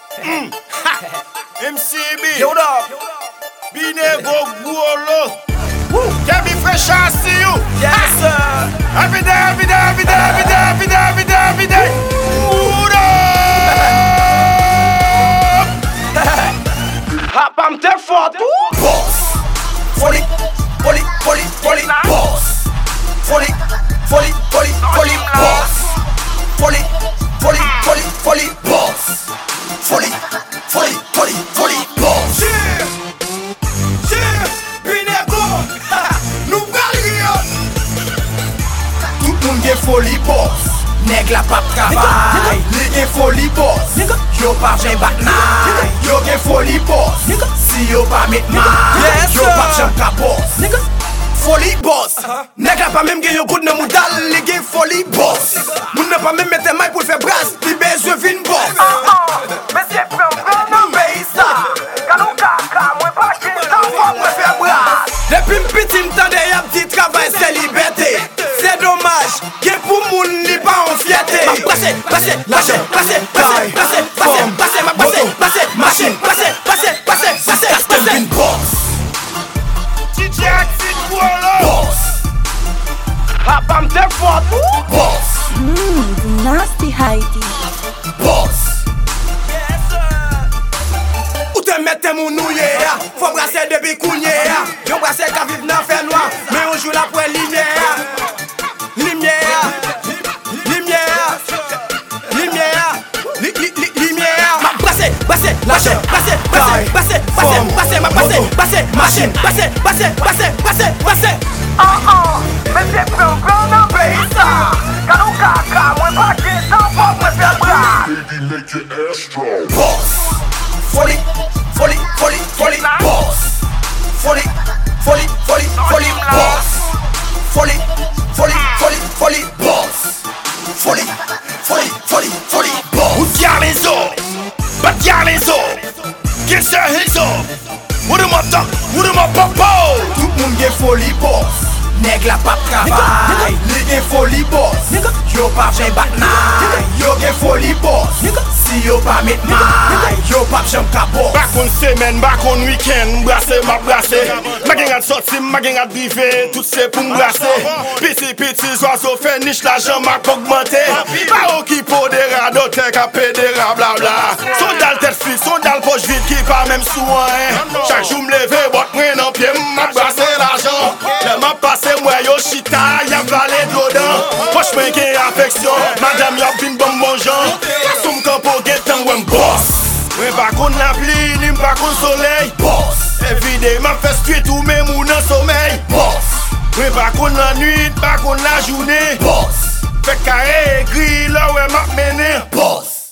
MCB. Yo, what up? Binego Guolo. Can be fresh, I see you. Yes, sir. Every day, every day, every day, every day, every day, every day, every day. What up? Hop, I'm there for two. Boss. Folly, folly, folly, folly, boss. Folly, folly, folly, folly, boss. Folly, folly, folly, folly, boss. Folly, folly, folly, folly, boss. Binego. Nous parlions. Tout le monde est folie, boss. Nèg la pas travail. Li gen folie, boss. Yo pas j'en batnaille. Yo gen folie, boss. Si yo pas met main, yo pas j'en ka boss. Folie boss. Nèg la pas même gen yo gout nan moudal. Li gen folie boss. Moun nan pas même mette main pour faire brasse. Li besoin vin boss. Monsieur Prend pays ça. Kanou kaka, moi pas kin sans fois moi faire brasse. Depuis m'piti m'tande y'a petit travail, c'est liberté. C'est dommage, que pour moun li pas en fierté. Passez, passez, lâchez, passez, passez, passez, passez, passez, ma passez, passez, machine, passez, passez, passez, passez, passez. Boss, DJ Axel Guolo. boss, Hop, I'm there for two. boss, Nasty Heidi. boss. Ou te mette moun nouye ya, faut brasser depuis kounye ya. Yo brasser ka vive nan fait noir, mais on joue la pour lumière. Lumière, lumière, lumière, lumière. Ma brasser, brasser, lâcher, passer, passer, passer, passer, passer, ma passer, passer, machine, passer, passer, passer, passer, passer. Monsieur Prend pays ça. Kanou kaka, moi pas kin sans fois moi faire brasse. Boss, folie, folie, folie, folie, boss. Folie, folie, folie, folie, boss. Folie, folie, folie, folie, boss. Folie, folie, folie, folie, boss. Ou tiens les os, bat tiens les os. Get your hands up. What am I talk? What am I popo? Tout le monde gen folie, boss. Nèg la pas travail. Li gen folie, boss. Yo pas j'en batnaille. Yo gen folie, boss. Si yo pas met main, yo pas j'en ka boss. Back on semaine, back on weekend, brasser, ma brasser. Ma gang a sorti, ma gang a drivé, tout c'est pour m'brasser. Petit, petit oiseaux fait niche, l'argent m'a augmenté. Pas au qui pour des radotes, capé des blabla. Son dalle tête fille, son dalle poche vide qui pas même soin. Chaque jour m'lever, botte moi dans pied, m'a brassé l'argent. Le m'a passé, moi yo chita, y'a valé de l'odeur. Poche moi qui affection, madame y'a bin bon bon genre. Somme campo get temps ou boss. Mwen pa kon la pli, ni mpa kon soleil. Boss, Everyday m'a fait street ou même ou nan sommeil. boss, Mwen pa kon la nuit, pa kon la journée. boss, Fait carré gris là où m'a mené. boss.